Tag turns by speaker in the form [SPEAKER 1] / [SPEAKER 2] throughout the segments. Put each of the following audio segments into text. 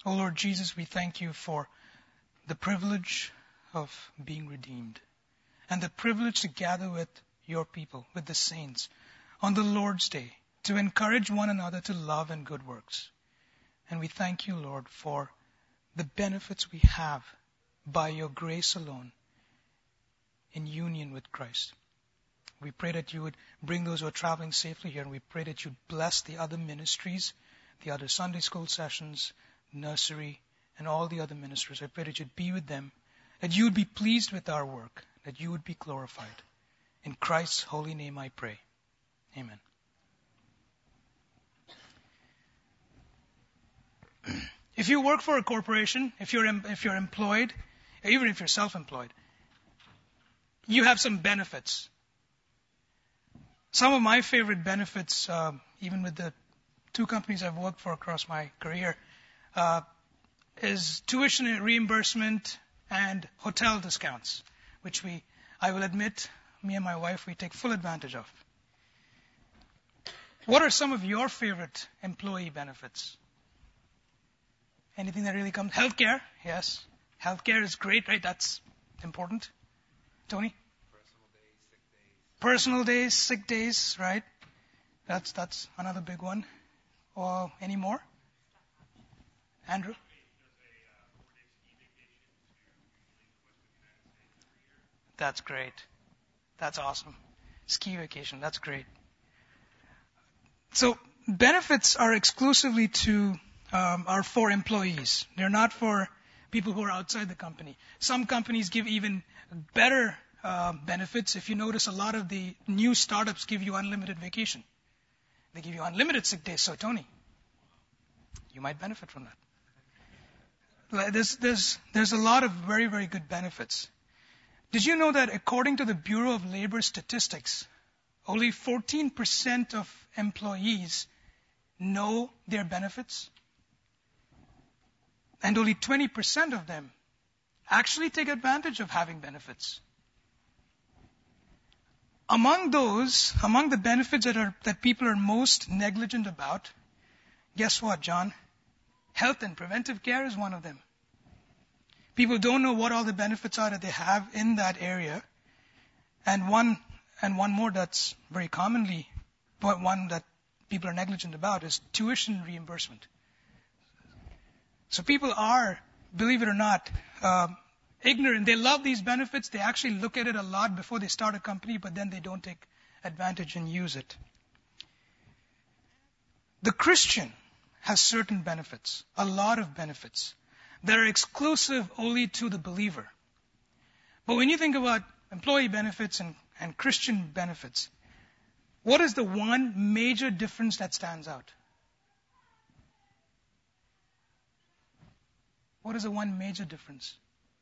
[SPEAKER 1] O Lord Jesus, we thank you for the privilege of being redeemed and the privilege to gather with your people, with the saints, on the Lord's Day to encourage one another to love and good works. And we thank you, Lord, for the benefits we have by your grace alone in union with Christ. We pray that you would bring those who are traveling safely here, and we pray that you'd bless the other ministries, the other Sunday school sessions, nursery, and all the other ministers. I pray that you'd be with them, that you would be pleased with our work, that you would be glorified. In Christ's holy name I pray. Amen. If you work for a corporation, if you're employed, even if you're self-employed, you have some benefits. Some of my favorite benefits, even with the 2 companies I've worked for across my career, is tuition reimbursement and hotel discounts, which I will admit, me and my wife, we take full advantage of. What are some of your favorite employee benefits? Anything that really comes? Healthcare, yes. Healthcare is great, right? That's important. Tony? Personal days, sick days, right? That's another big one. Or any more? Andrew? That's great. That's awesome. Ski vacation, that's great. So benefits are exclusively are for employees. They're not for people who are outside the company. Some companies give even better benefits. If you notice, a lot of the new startups give you unlimited vacation. They give you unlimited sick days. So Tony, you might benefit from that. There's a lot of very, very good benefits. Did you know that according to the Bureau of Labor Statistics, only 14% of employees know their benefits? And only 20% of them actually take advantage of having benefits. Among the benefits that people are most negligent about, guess what, John? Health and preventive care is one of them. People don't know what all the benefits are that they have in that area. And one more that's very commonly, but one that people are negligent about is tuition reimbursement. So people are, believe it or not, ignorant. They love these benefits. They actually look at it a lot before they start a company, but then they don't take advantage and use it. The Christian has certain benefits, a lot of benefits, that are exclusive only to the believer. But when you think about employee benefits and Christian benefits, what is the one major difference that stands out? What is the one major difference?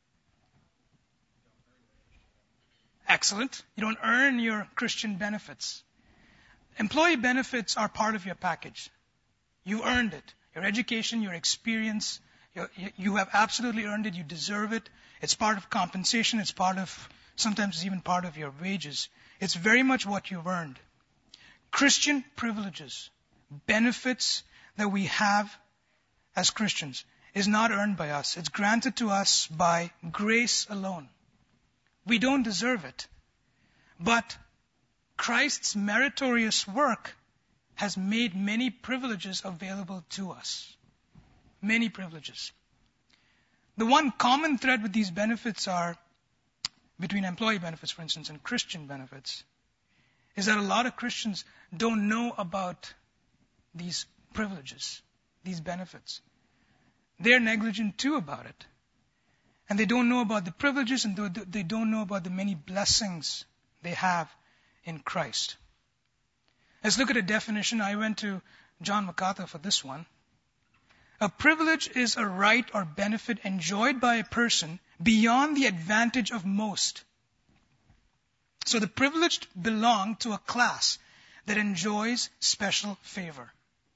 [SPEAKER 1] Excellent. You don't earn your Christian benefits. Employee benefits are part of your package. You earned it. Your education, your experience, you have absolutely earned it. You deserve it. It's part of compensation. It's sometimes it's even part of your wages. It's very much what you've earned. Christian privileges, benefits that we have as Christians is not earned by us. It's granted to us by grace alone. We don't deserve it. But Christ's meritorious work has made many privileges available to us. Many privileges. The one common thread with these benefits are, between employee benefits, for instance, and Christian benefits, is that a lot of Christians don't know about these privileges, these benefits. They're negligent too about it. And they don't know about the privileges, and they don't know about the many blessings they have in Christ. Let's look at a definition. I went to John MacArthur for this one. A privilege is a right or benefit enjoyed by a person beyond the advantage of most. So the privileged belong to a class that enjoys special favor.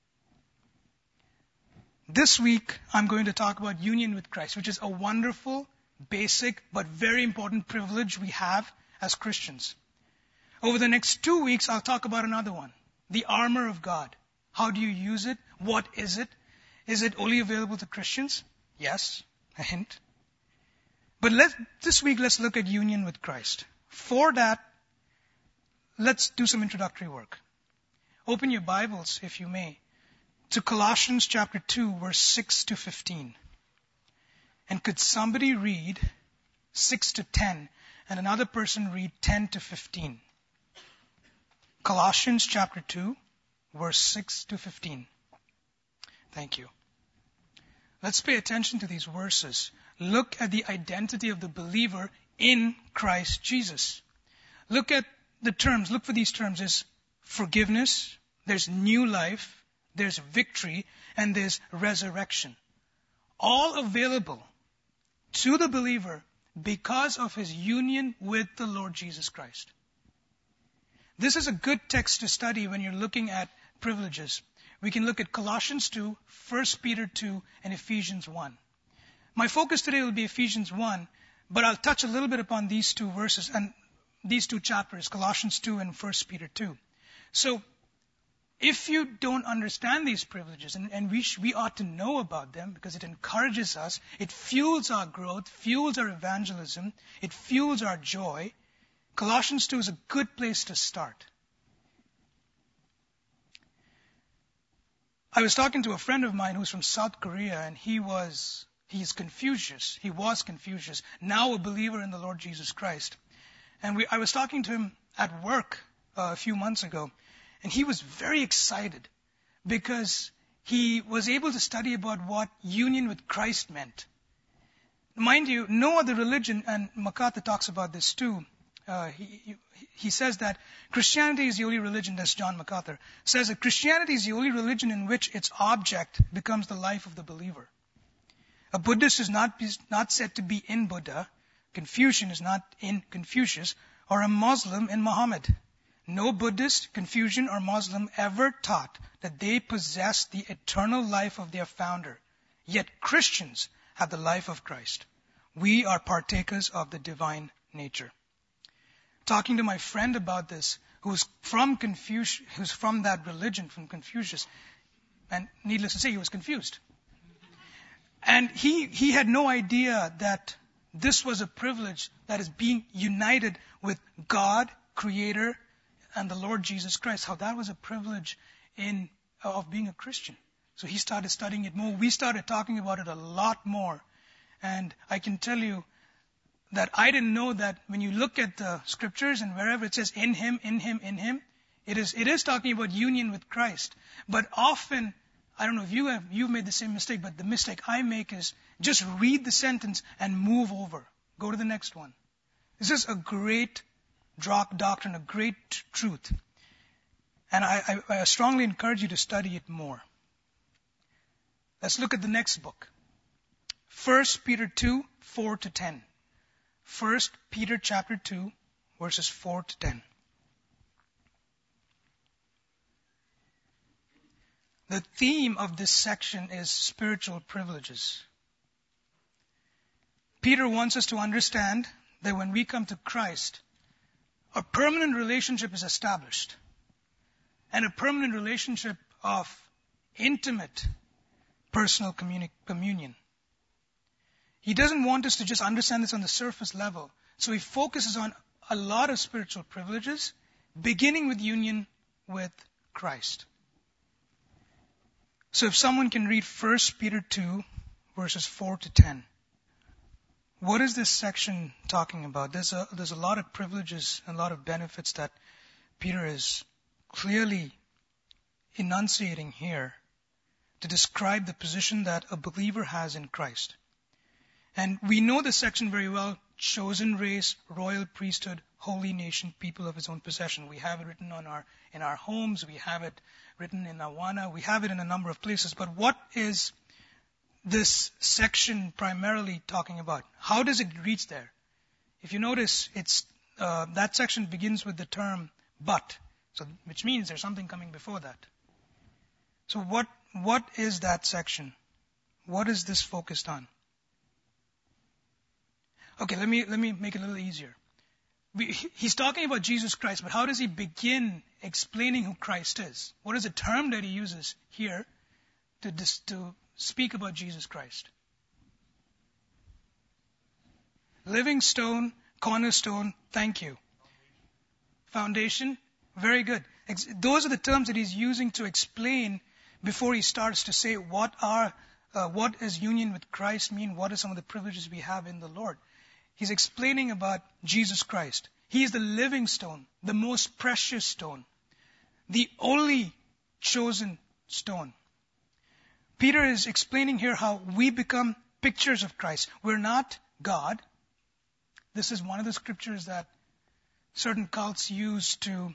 [SPEAKER 1] This week, I'm going to talk about union with Christ, which is a wonderful, basic, but very important privilege we have as Christians. Over the next 2 weeks, I'll talk about another one, the armor of God. How do you use it? What is it? Is it only available to Christians? Yes, a hint. But this week, let's look at union with Christ. For that, let's do some introductory work. Open your Bibles, if you may, to Colossians chapter 2, verse 6 to 15. And could somebody read 6 to 10, and another person read 10 to 15? Colossians chapter 2, verse 6 to 15. Thank you. Let's pay attention to these verses. Look at the identity of the believer in Christ Jesus. Look at the terms. Look for these terms. There's forgiveness, there's new life, there's victory, and there's resurrection. All available to the believer because of his union with the Lord Jesus Christ. This is a good text to study when you're looking at privileges. We can look at Colossians 2, 1 Peter 2, and Ephesians 1. My focus today will be Ephesians 1, but I'll touch a little bit upon these two verses and these two chapters, Colossians 2 and 1 Peter 2. So, if you don't understand these privileges, and we ought to know about them because it encourages us, it fuels our growth, fuels our evangelism, it fuels our joy, Colossians 2 is a good place to start. I was talking to a friend of mine who's from South Korea, and he's Confucius. He was Confucius, now a believer in the Lord Jesus Christ. And I was talking to him at work a few months ago, and he was very excited because he was able to study about what union with Christ meant. Mind you, no other religion, and MacArthur talks about this too, he says that Christianity is the only religion, that's John MacArthur, says that Christianity is the only religion in which its object becomes the life of the believer. A Buddhist is not said to be in Buddha, Confucian is not in Confucius, or a Muslim in Muhammad. No Buddhist, Confucian, or Muslim ever taught that they possess the eternal life of their founder. Yet Christians have the life of Christ. We are partakers of the divine nature. Talking to my friend about this, who's from that religion, from Confucius, and needless to say, he was confused. And he had no idea that this was a privilege that is being united with God, Creator, and the Lord Jesus Christ. How that was a privilege of being a Christian. So he started studying it more. We started talking about it a lot more. And I can tell you that I didn't know that when you look at the scriptures and wherever it says in Him, in Him, in Him, it is talking about union with Christ. But often, I don't know if you've made the same mistake, but the mistake I make is just read the sentence and move over. Go to the next one. This is a great doctrine, a great truth. And I strongly encourage you to study it more. Let's look at the next book. 1 Peter 2, 4 to 10. 1 Peter chapter 2, verses 4 to 10. The theme of this section is spiritual privileges. Peter wants us to understand that when we come to Christ, a permanent relationship is established. And a permanent relationship of intimate personal communion. He doesn't want us to just understand this on the surface level. So he focuses on a lot of spiritual privileges, beginning with union with Christ. So if someone can read 1 Peter 2, verses 4 to 10. What is this section talking about? There's a lot of privileges and a lot of benefits that Peter is clearly enunciating here to describe the position that a believer has in Christ. And we know this section very well. Chosen race, royal priesthood, holy nation, people of his own possession. We have it written in our homes. We have it written in Awana. We have it in a number of places. But what is this section primarily talking about? How does it reach there? If you notice, that section begins with the term but, which means there's something coming before that. So what is that section? What is this focused on? Okay, let me make it a little easier. He's talking about Jesus Christ, but how does he begin explaining who Christ is? What is the term that he uses here to speak about Jesus Christ? Living stone, cornerstone, thank you. Foundation, very good. Those are the terms that he's using to explain before he starts to say what does union with Christ mean? What are some of the privileges we have in the Lord? He's explaining about Jesus Christ. He is the living stone, the most precious stone, the only chosen stone. Peter is explaining here how we become pictures of Christ. We're not God. This is one of the scriptures that certain cults use to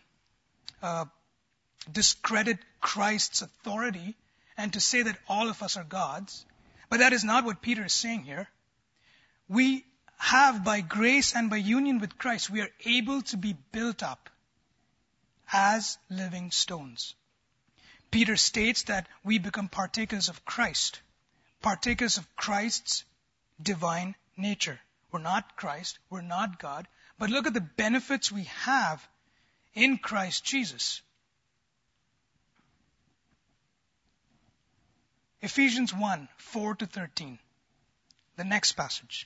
[SPEAKER 1] discredit Christ's authority and to say that all of us are gods. But that is not what Peter is saying here. We have, by grace and by union with Christ, we are able to be built up as living stones. Peter states that we become partakers of Christ, partakers of Christ's divine nature. We're not Christ, we're not God, but look at the benefits we have in Christ Jesus. Ephesians 1, 4-13. The next passage.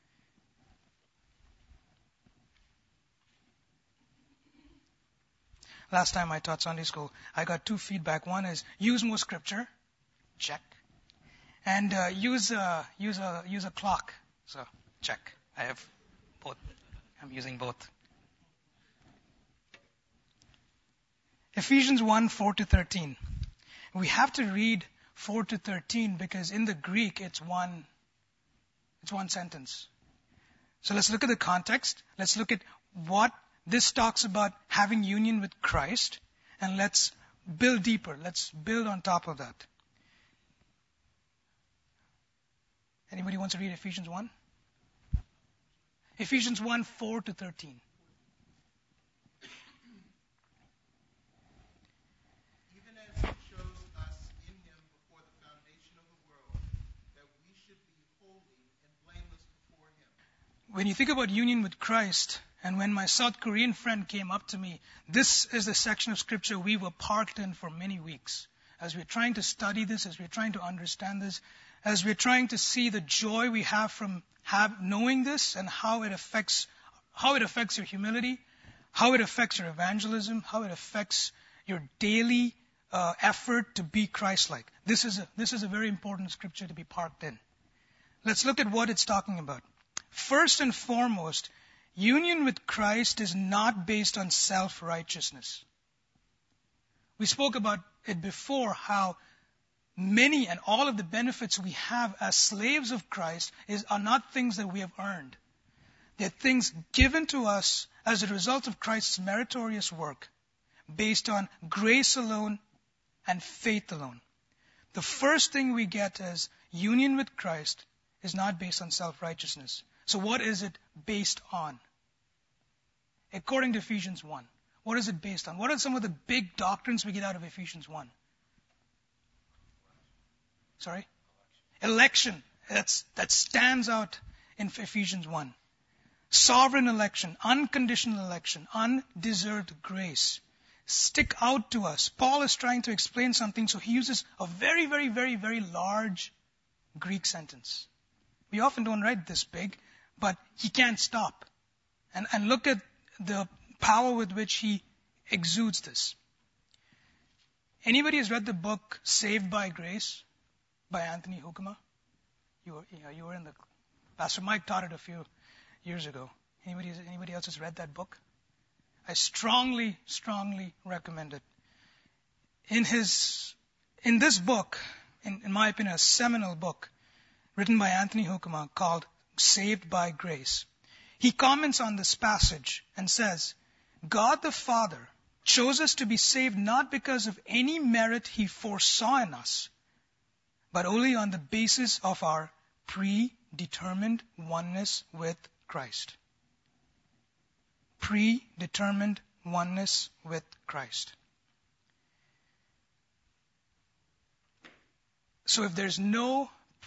[SPEAKER 1] Last time I taught Sunday school, I got 2 feedback. One is use more scripture, check, and use a clock. So check. I have both. I'm using both. Ephesians 1, 4-13. We have to read 4-13 because in the Greek it's one sentence. So let's look at the context. Let's look at what this talks about having union with Christ, and let's build deeper. Let's build on top of that. Anybody wants to read Ephesians 1? Ephesians 1, 4-13. When you think about union with Christ, and when my South Korean friend came up to me, this is the section of scripture we were parked in for many weeks. As we're trying to study this, as we're trying to understand this, as we're trying to see the joy we have from knowing this and how it affects your humility, how it affects your evangelism, how it affects your daily effort to be Christ-like. This is a very important scripture to be parked in. Let's look at what it's talking about. First and foremost, union with Christ is not based on self-righteousness. We spoke about it before, how many and all of the benefits we have as slaves of Christ are not things that we have earned. They're things given to us as a result of Christ's meritorious work, based on grace alone and faith alone. The first thing we get as union with Christ is not based on self-righteousness. So what is it based on? According to Ephesians 1, what is it based on? What are some of the big doctrines we get out of Ephesians 1? Sorry? Election. That stands out in Ephesians 1. Sovereign election, unconditional election, undeserved grace stick out to us. Paul is trying to explain something, so he uses a very, very, very, very large Greek sentence. We often don't write this big, but he can't stop. And look at the power with which he exudes this. Anybody has read the book Saved by Grace by Anthony Hoekema? You were in the... Pastor Mike taught it a few years ago. Anybody else has read that book? I strongly, strongly recommend it. In this book, in my opinion, a seminal book, written by Anthony Hoekema called Saved by Grace, he comments on this passage and says, God the Father chose us to be saved not because of any merit he foresaw in us, but only on the basis of our predetermined oneness with Christ. Predetermined oneness with Christ. So if there's no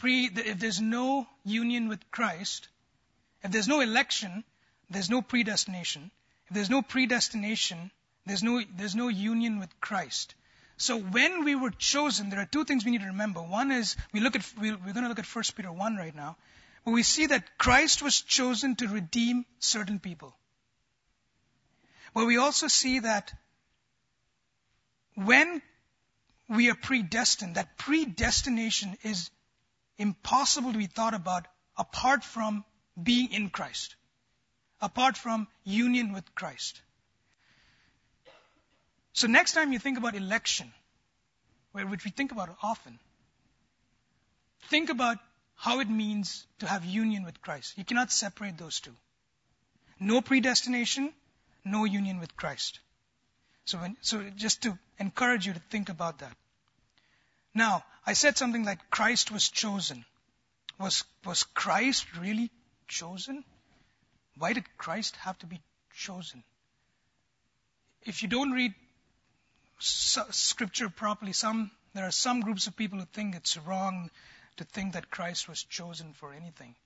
[SPEAKER 1] union with Christ, if there's no election, there's no predestination. If there's no predestination, there's no union with Christ. So when we were chosen, there are two things we need to remember. One is, we're going to look at 1 Peter 1 right now, where we see that Christ was chosen to redeem certain people. But we also see that when we are predestined, that predestination is impossible to be thought about apart from being in Christ, apart from union with Christ. So next time you think about election, which we think about often, think about how it means to have union with Christ. You cannot separate those two. No predestination, no union with Christ. So just to encourage you to think about that. Now, I said something like Christ was chosen. Was Christ really chosen? Why did Christ have to be chosen? If you don't read Scripture properly, there are some groups of people who think it's wrong to think that Christ was chosen for anything.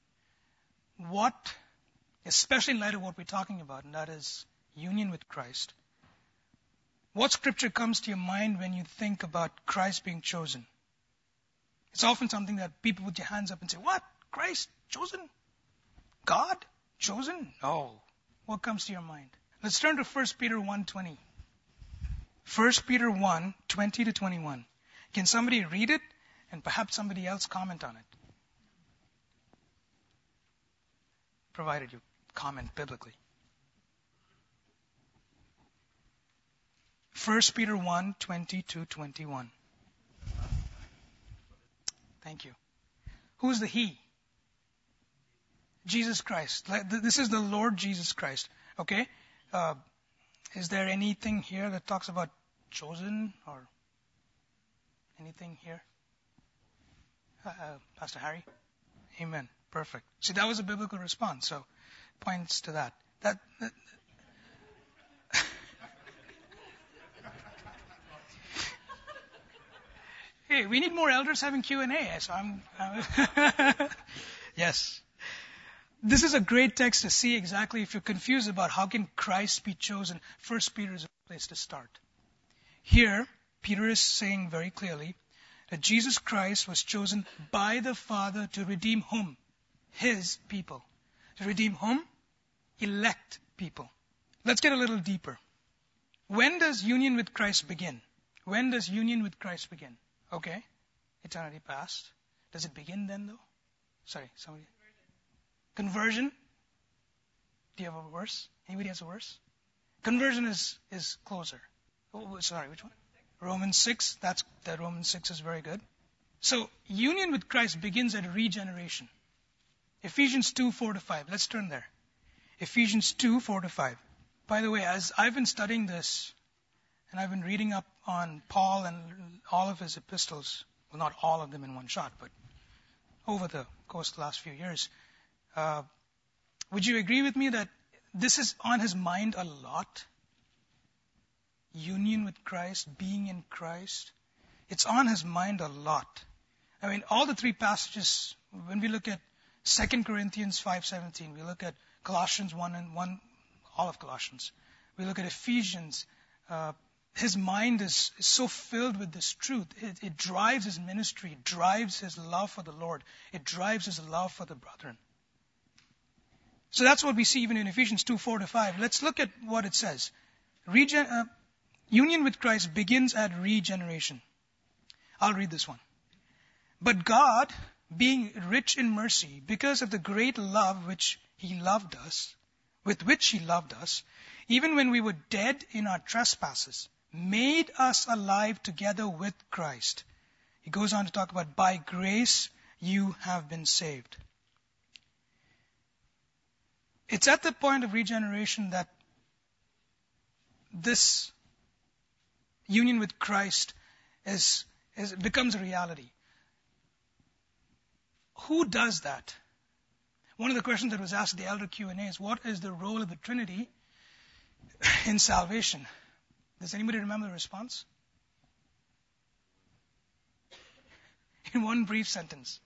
[SPEAKER 1] Especially in light of what we're talking about, and that is union with Christ, what Scripture comes to your mind when you think about Christ being chosen? It's often something that people put their hands up and say, what? Christ chosen? God chosen? No. What comes to your mind? Let's turn to 1 Peter 1:20. 1 Peter 1:20 to 21. Can somebody read it and perhaps somebody else comment on it? Provided you comment biblically. 1 Peter 1:20 to 21. Thank you. Who's the He? Jesus Christ. This is the Lord Jesus Christ. Okay? Is there anything here that talks about chosen or anything here? Pastor Harry? Amen. Perfect. See, that was a biblical response, so points to that. Hey, we need more elders having Q&A, so yes. This is a great text to see exactly if you're confused about how can Christ be chosen. 1 Peter is a place to start. Here, Peter is saying very clearly that Jesus Christ was chosen by the Father to redeem whom? His people. To redeem whom? Elect people. Let's get a little deeper. When does union with Christ begin? When does union with Christ begin? Okay. Eternity past. Does it begin then though? Sorry, somebody. Conversion. Do you have a verse? Anybody has a verse? Conversion is closer. Oh, sorry, which one? Romans 6. That Romans 6 is very good. So union with Christ begins at regeneration. Ephesians 2:4-5. Let's turn there. Ephesians 2:4-5. By the way, as I've been studying this, and I've been reading up on Paul and all of his epistles, well, not all of them in one shot, but over the course of the last few years, would you agree with me that this is on his mind a lot? Union with Christ, being in Christ. It's on his mind a lot. I mean, all the three passages, when we look at 2 Corinthians 5:17, we look at Colossians 1:1, all of Colossians. We look at Ephesians. His mind is so filled with this truth. It drives his ministry. It drives his love for the Lord. It drives his love for the brethren. So that's what we see even in Ephesians 2:4-5. Let's look at what it says. Union with Christ begins at regeneration. I'll read this one. But God, being rich in mercy, because of the great love with which He loved us, even when we were dead in our trespasses, made us alive together with Christ. He goes on to talk about, by grace you have been saved. It's at the point of regeneration that this union with Christ becomes a reality. Who does that? One of the questions that was asked at the Elder Q&A is, what is the role of the Trinity in salvation? Does anybody remember the response? In one brief sentence.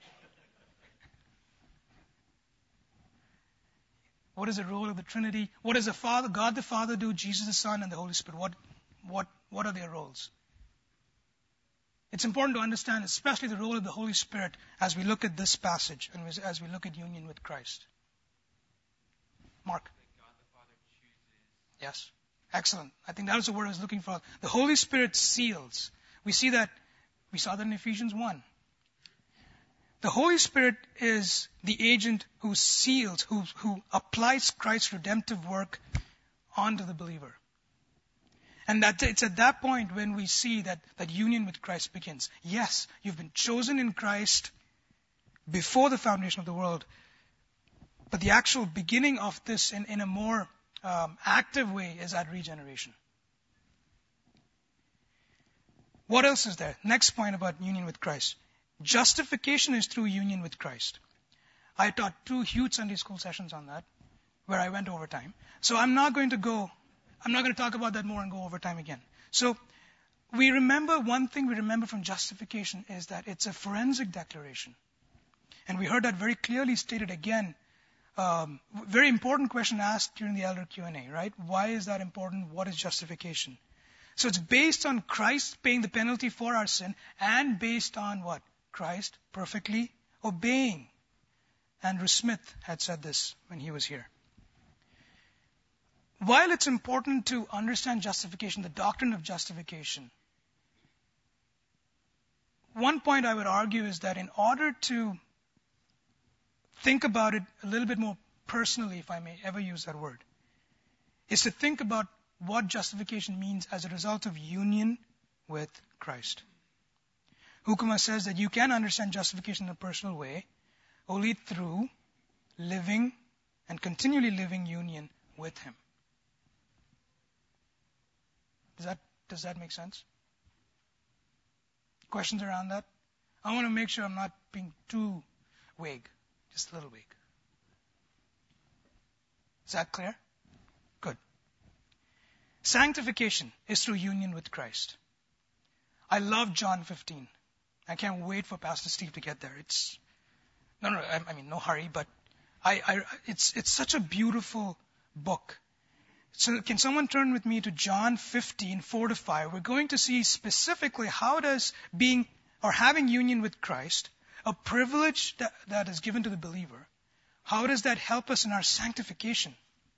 [SPEAKER 1] What is the role of the Trinity? What does God the Father do, Jesus the Son, and the Holy Spirit? What are their roles? it's important to understand especially the role of the Holy Spirit as we look at this passage and as we look at union with Christ. Mark? Yes. Excellent. I think that was the word I was looking for. The Holy Spirit seals. We saw that in Ephesians 1. The Holy Spirit is the agent who seals, who applies Christ's redemptive work onto the believer. And it's at that point when we see that union with Christ begins. Yes, you've been chosen in Christ before the foundation of the world. But the actual beginning of this in a more active way is at regeneration. What else is there? Next point about union with Christ. Justification is through union with Christ. I taught 2 huge Sunday school sessions on that, where I went over time. So I'm not going to talk about that more and go over time again. So one thing we remember from justification is that it's a forensic declaration. And we heard that very clearly stated again. Very important question asked during the elder Q&A, right? Why is that important? What is justification? So it's based on Christ paying the penalty for our sin and based on what? Christ perfectly obeying. Andrew Smith had said this when he was here. While it's important to understand justification, the doctrine of justification, one point I would argue is that in order to think about it a little bit more personally, if I may ever use that word, is to think about what justification means as a result of union with Christ. Hukuma says that you can understand justification in a personal way only through living and continually living union with Him. Does that make sense? Questions around that? I want to make sure I'm not being too vague, just a little vague. Is that clear? Good. Sanctification is through union with Christ. I love John 15. I can't wait for Pastor Steve to get there. No hurry, but it's such a beautiful book. So can someone turn with me to John 15, 4-5? We're going to see specifically how does having union with Christ, a privilege that is given to the believer, how does that help us in our sanctification?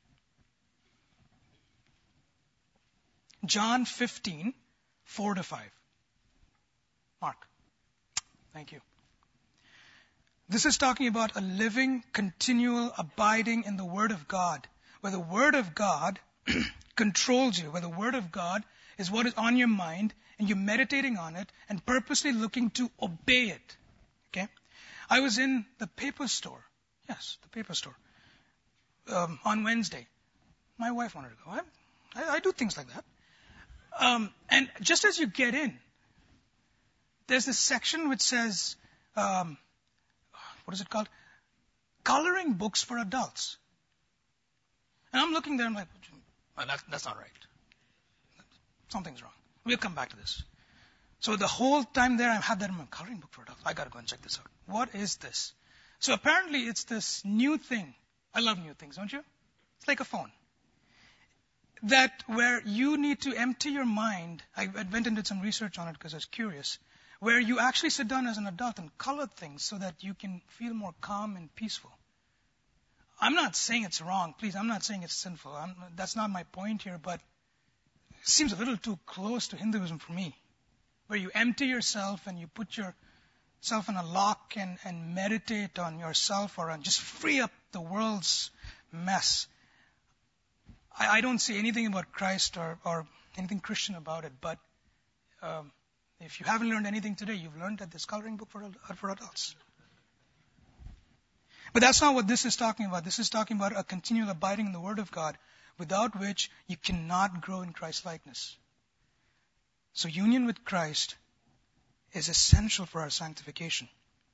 [SPEAKER 1] John 15, 4-5. Mark. Thank you. This is talking about a living, continual abiding in the Word of God, where the Word of God controls you, where the Word of God is what is on your mind, and you're meditating on it and purposely looking to obey it. Okay? I was in the paper store. Yes, the paper store. On Wednesday. My wife wanted to go. I do things like that. And just as you get in, there's this section which says, what is it called? Coloring books for adults. And I'm looking there, I'm like, that's not right. Something's wrong. We'll come back to this. So the whole time there, I have that in my coloring book for adults. I got to go and check this out. What is this? So apparently it's this new thing. I love new things, don't you? It's like a phone. That where you need to empty your mind. I went and did some research on it because I was curious. Where you actually sit down as an adult and color things so that you can feel more calm and peaceful. I'm not saying it's wrong. Please, I'm not saying it's sinful. That's not my point here, but it seems a little too close to Hinduism for me. Where you empty yourself and you put yourself in a lock and meditate on yourself or just free up the world's mess. I don't see anything about Christ or anything Christian about it, but if you haven't learned anything today, you've learned that this coloring book for adults. But that's not what this is talking about. This is talking about a continual abiding in the Word of God, without which you cannot grow in Christ's likeness. So union with Christ is essential for our sanctification.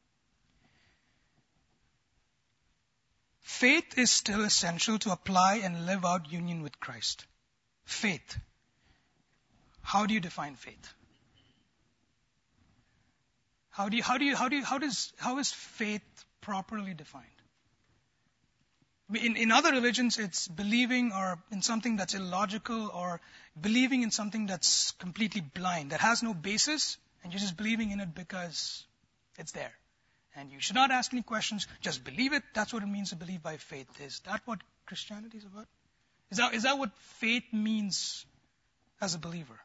[SPEAKER 1] Faith is still essential to apply and live out union with Christ. Faith. How do you define faith? How is faith properly defined? In other religions, it's believing or in something that's illogical or believing in something that's completely blind, that has no basis And you're just believing in it because it's there. And you should not ask any questions. Just believe it. That's what it means to believe by faith. Is that what Christianity is about? Is that what faith means as a believer?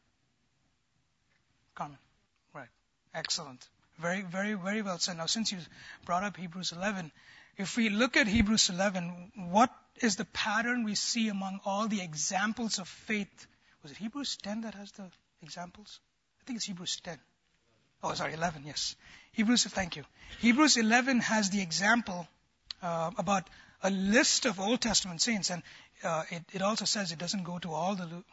[SPEAKER 1] Carmen. Right. Excellent. Very, very, very well said. Now, since you brought up Hebrews 11, if we look at Hebrews 11, what is the pattern we see among all the examples of faith? Was it Hebrews 10 that has the examples? I think it's Hebrews 10. Oh, sorry, 11, yes. Thank you. Hebrews 11 has the example about a list of Old Testament saints, and it also says it doesn't go to all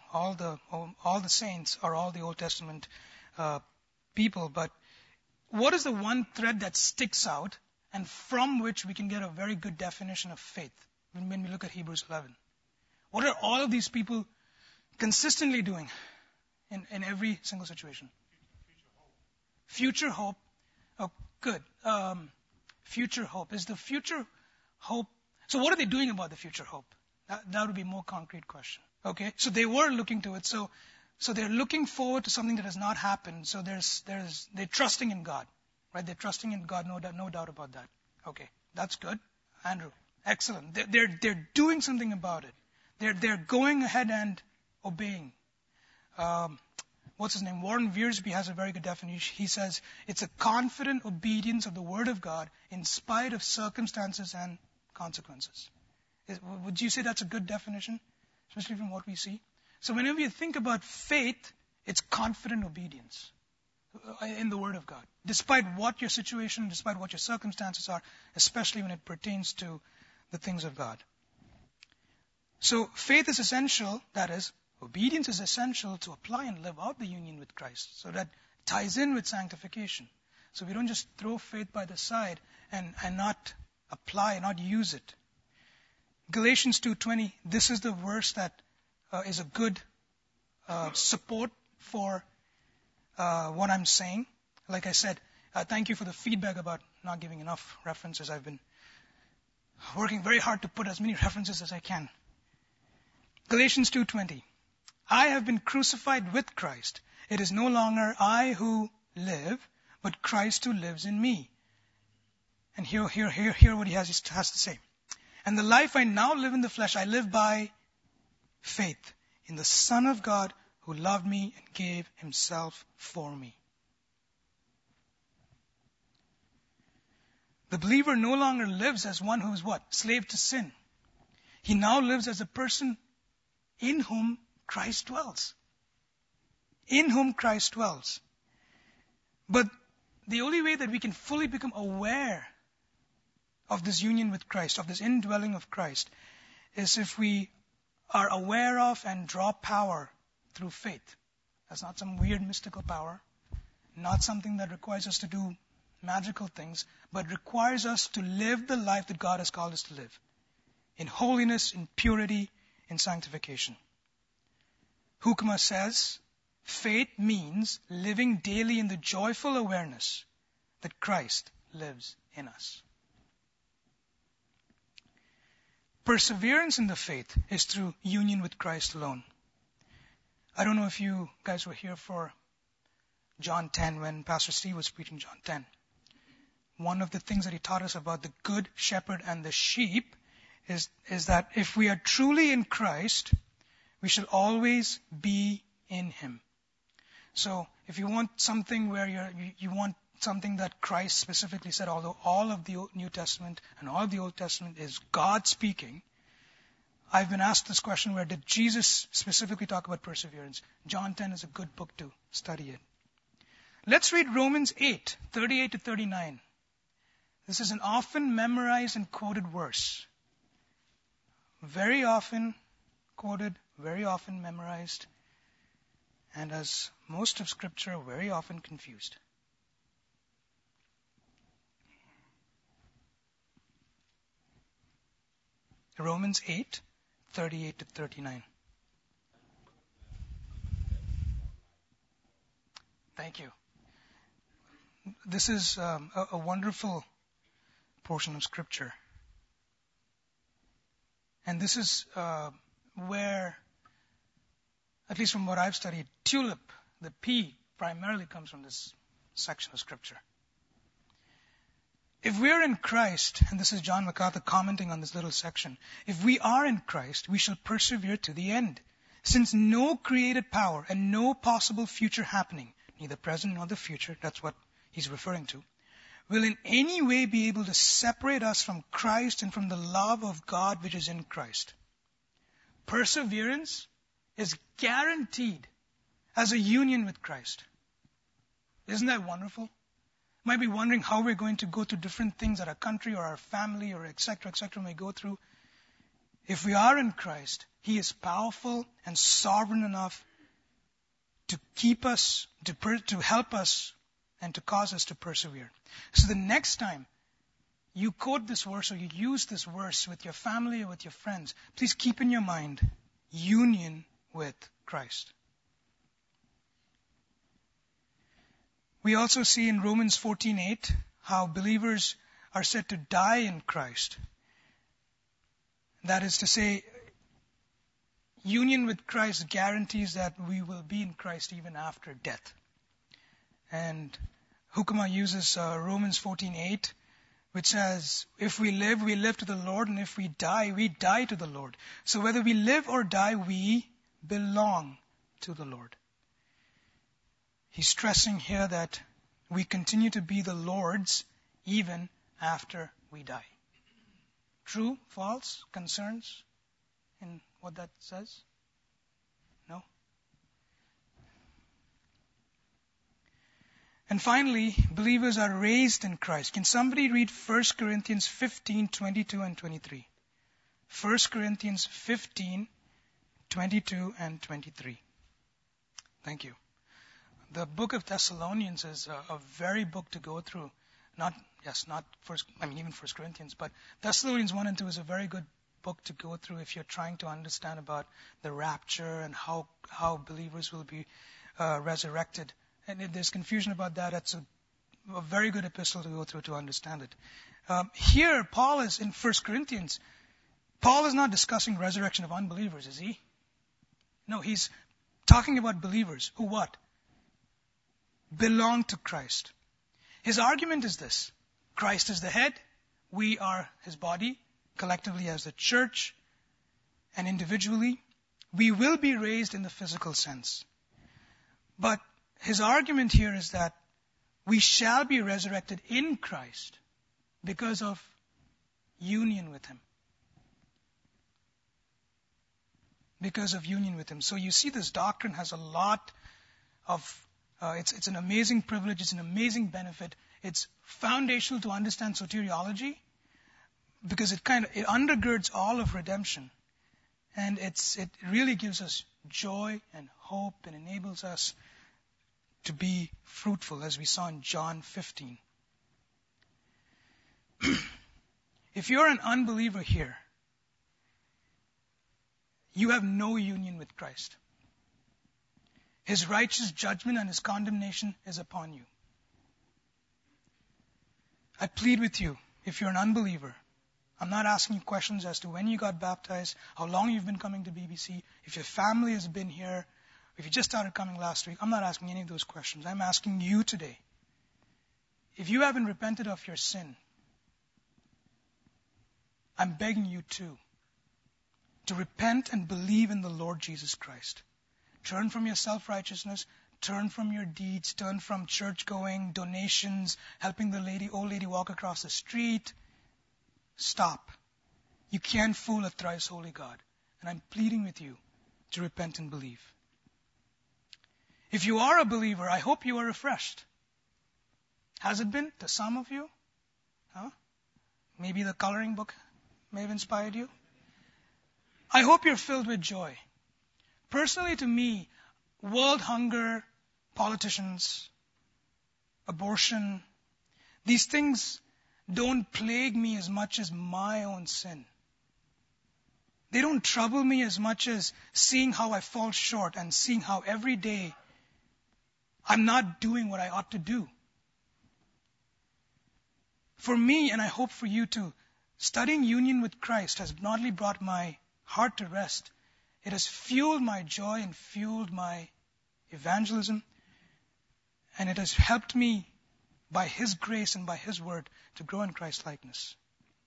[SPEAKER 1] the saints or all the Old Testament people, but what is the one thread that sticks out and from which we can get a very good definition of faith when we look at Hebrews 11? What are all of these people consistently doing in every single situation? Future hope. Oh, good. Future hope. Is the future hope... So what are they doing about the future hope? That would be a more concrete question. Okay? So they were looking to it. So they're looking forward to something that has not happened. So they're trusting in God. Right? They're trusting in God, no doubt about that. Okay. That's good. Andrew. Excellent. They're doing something about it. They're going ahead and obeying. What's his name? Warren Wiersbe has a very good definition. He says, it's a confident obedience of the Word of God in spite of circumstances and consequences. Would you say that's a good definition? Especially from what we see? So whenever you think about faith, it's confident obedience in the Word of God. Despite what your situation, despite what your circumstances are, especially when it pertains to the things of God. So faith is essential, that is, obedience is essential to apply and live out the union with Christ. So that ties in with sanctification. So we don't just throw faith by the side and not apply, not use it. Galatians 2:20, this is the verse that is a good support for what I'm saying. Like I said, thank you for the feedback about not giving enough references. I've been working very hard to put as many references as I can. Galatians 2:20. I have been crucified with Christ. It is no longer I who live, but Christ who lives in me. And hear what he has to say. And the life I now live in the flesh, I live by faith in the Son of God who loved me and gave himself for me. The believer no longer lives as one who is what? Slave to sin. He now lives as a person in whom Christ dwells. In whom Christ dwells. But the only way that we can fully become aware of this union with Christ, of this indwelling of Christ, is if we are aware of and draw power through faith. That's not some weird mystical power, not something that requires us to do magical things, but requires us to live the life that God has called us to live. In holiness, in purity, in sanctification. Hukma says, faith means living daily in the joyful awareness that Christ lives in us. Perseverance in the faith is through union with Christ alone. I don't know if you guys were here for John 10 when Pastor Steve was preaching John 10. One of the things that he taught us about the good shepherd and the sheep is that if we are truly in Christ, we shall always be in him. So if you want something where you want something that Christ specifically said, although all of the New Testament and all of the Old Testament is God speaking, I've been asked this question, where did Jesus specifically talk about perseverance? John 10 is a good book to study it. Let's read Romans 8, 38 to 39. This is an often memorized and quoted verse. Very often quoted, very often memorized, and as most of Scripture, very often confused. Romans 8, 38 to 39. Thank you. This is a wonderful portion of Scripture. And this is where, at least from what I've studied, tulip, the P, primarily comes from this section of Scripture. If we're in Christ, and this is John MacArthur commenting on this little section, if we are in Christ, we shall persevere to the end. Since no created power and no possible future happening, neither present nor the future, that's what he's referring to, will in any way be able to separate us from Christ and from the love of God which is in Christ. Perseverance is guaranteed as a union with Christ. Isn't that wonderful? You might be wondering how we're going to go through different things that our country or our family or etc. may go through. If we are in Christ, He is powerful and sovereign enough to keep us, to help us, and to cause us to persevere. So the next time you quote this verse or you use this verse with your family or with your friends, please keep in your mind union with Christ. We also see in Romans 14:8 how believers are said to die in Christ. That is to say, union with Christ guarantees that we will be in Christ even after death. And Hukuma uses Romans 14:8, which says, if we live to the Lord, and if we die to the Lord. So whether we live or die, we belong to the Lord. He's stressing here that we continue to be the Lord's even after we die. True? False? Concerns in what that says? No? And finally, believers are raised in Christ. Can somebody read 1 Corinthians 15:22 and 23? 1 Corinthians 15:22 and 23. Thank you. The book of Thessalonians is a very book to go through. Even 1 Corinthians, but Thessalonians 1 and 2 is a very good book to go through if you're trying to understand about the rapture and how believers will be resurrected. And if there's confusion about that, it's a very good epistle to go through to understand it. Here, Paul is in 1 Corinthians. Paul is not discussing resurrection of unbelievers, is he? No, he's talking about believers who what? Belong to Christ. His argument is this: Christ is the head, we are His body, collectively as the church, and individually. We will be raised in the physical sense. But his argument here is that we shall be resurrected in Christ because of union with Him. Because of union with Him. So you see, this doctrine has a lot of it's an amazing privilege, it's an amazing benefit. It's foundational to understand soteriology because it undergirds all of redemption. And it really gives us joy and hope and enables us to be fruitful, as we saw in John 15. If you're an unbeliever here, you have no union with Christ. His righteous judgment and His condemnation is upon you. I plead with you, if you're an unbeliever, I'm not asking you questions as to when you got baptized, how long you've been coming to BBC, if your family has been here, if you just started coming last week. I'm not asking any of those questions. I'm asking you today. If you haven't repented of your sin, I'm begging you to repent and believe in the Lord Jesus Christ. Turn from your self-righteousness, turn from your deeds, turn from church-going, donations, helping the old lady walk across the street. Stop. You can't fool a thrice holy God. And I'm pleading with you to repent and believe. If you are a believer, I hope you are refreshed. Has it been to some of you? Huh? Maybe the coloring book may have inspired you. I hope you're filled with joy. Personally, to me, world hunger, politicians, abortion, these things don't plague me as much as my own sin. They don't trouble me as much as seeing how I fall short and seeing how every day I'm not doing what I ought to do. For me, and I hope for you too, studying union with Christ has not only brought my heart to rest, it has fueled my joy and fueled my evangelism, and it has helped me by His grace and by His word to grow in Christ likeness.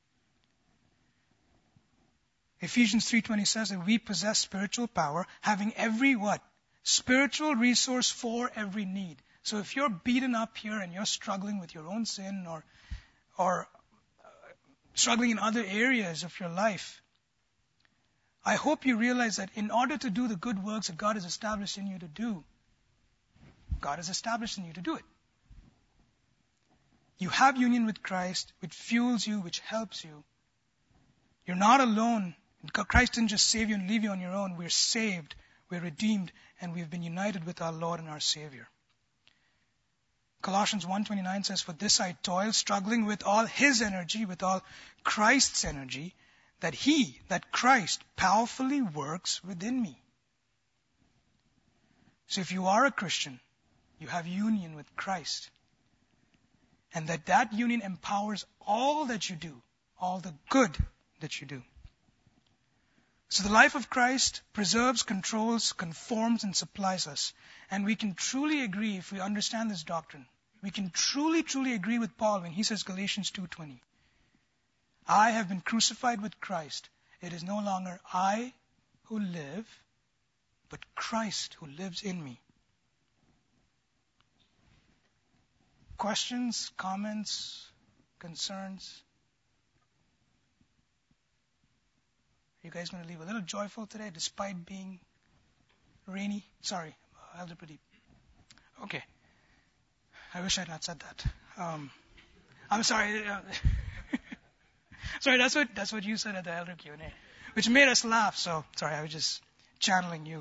[SPEAKER 1] Ephesians 3:20 says that we possess spiritual power, having every what? Spiritual resource for every need. So if you're beaten up here and you're struggling with your own sin or struggling in other areas of your life, I hope you realize that in order to do the good works that God has established in you to do, God has established in you to do it. You have union with Christ, which fuels you, which helps you. You're not alone. Christ didn't just save you and leave you on your own. We're saved, we're redeemed, and we've been united with our Lord and our Savior. Colossians 1:29 says, "For this I toil, struggling with all His energy, with all Christ's energy, that Christ powerfully works within me." So if you are a Christian, you have union with Christ. And that union empowers all that you do, all the good that you do. So the life of Christ preserves, controls, conforms, and supplies us. And we can truly agree, if we understand this doctrine, we can truly, truly agree with Paul when he says, Galatians 2:20, "I have been crucified with Christ. It is no longer I who live, but Christ who lives in me." Questions, comments, concerns? Are you guys going to leave a little joyful today despite being rainy? Sorry, Elder Pradeep. Okay. I wish I had not said that. I'm sorry. Sorry, that's what you said at the Elder Q&A, which made us laugh. So, sorry, I was just channeling you.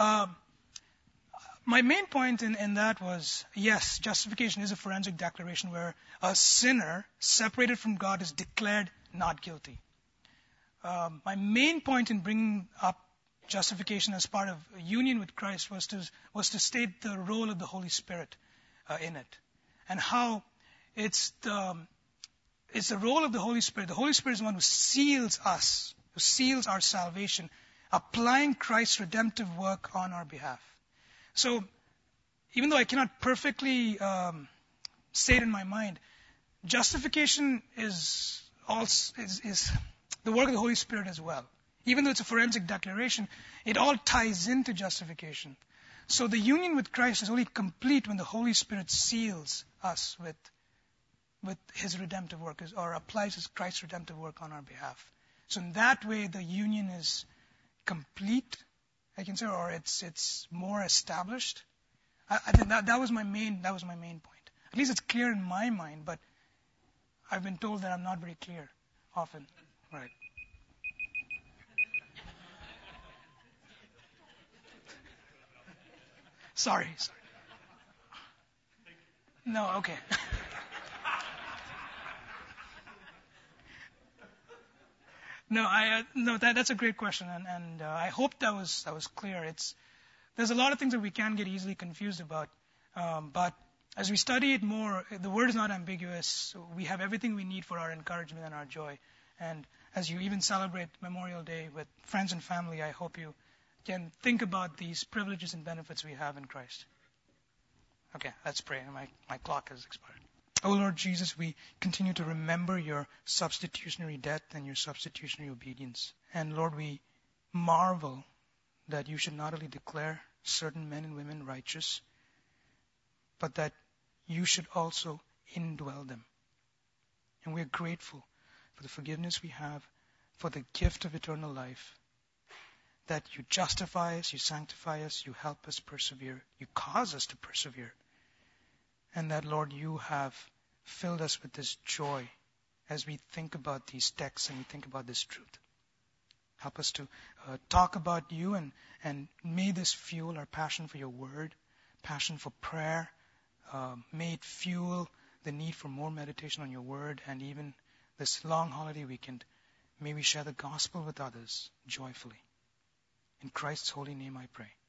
[SPEAKER 1] My main point in that was, yes, justification is a forensic declaration where a sinner separated from God is declared not guilty. My main point in bringing up justification as part of a union with Christ was to state the role of the Holy Spirit in it, and how it's the role of the Holy Spirit. The Holy Spirit is the one who seals us, who seals our salvation, applying Christ's redemptive work on our behalf. So, even though I cannot perfectly say it in my mind, justification is the work of the Holy Spirit as well. Even though it's a forensic declaration, it all ties into justification. So the union with Christ is only complete when the Holy Spirit seals us with His redemptive work, or applies Christ's redemptive work on our behalf. So in that way, the union is complete, I can say, or it's more established. I think that was my main point. At least it's clear in my mind, but I've been told that I'm not very clear often. Right. Sorry. No, okay. No, that's a great question, and I hope that was clear. There's a lot of things that we can get easily confused about, but as we study it more, the word is not ambiguous. So we have everything we need for our encouragement and our joy. And as you even celebrate Memorial Day with friends and family, I hope you can think about these privileges and benefits we have in Christ. Okay, let's pray. My clock has expired. Oh Lord Jesus, we continue to remember your substitutionary death and your substitutionary obedience. And Lord, we marvel that you should not only declare certain men and women righteous, but that you should also indwell them. And we're grateful for the forgiveness we have, for the gift of eternal life, that you justify us, you sanctify us, you help us persevere, you cause us to persevere. And that, Lord, you have filled us with this joy as we think about these texts and we think about this truth. Help us to talk about you, and may this fuel our passion for your word, passion for prayer. May it fuel the need for more meditation on your word, and even this long holiday weekend, may we share the gospel with others joyfully. In Christ's holy name I pray.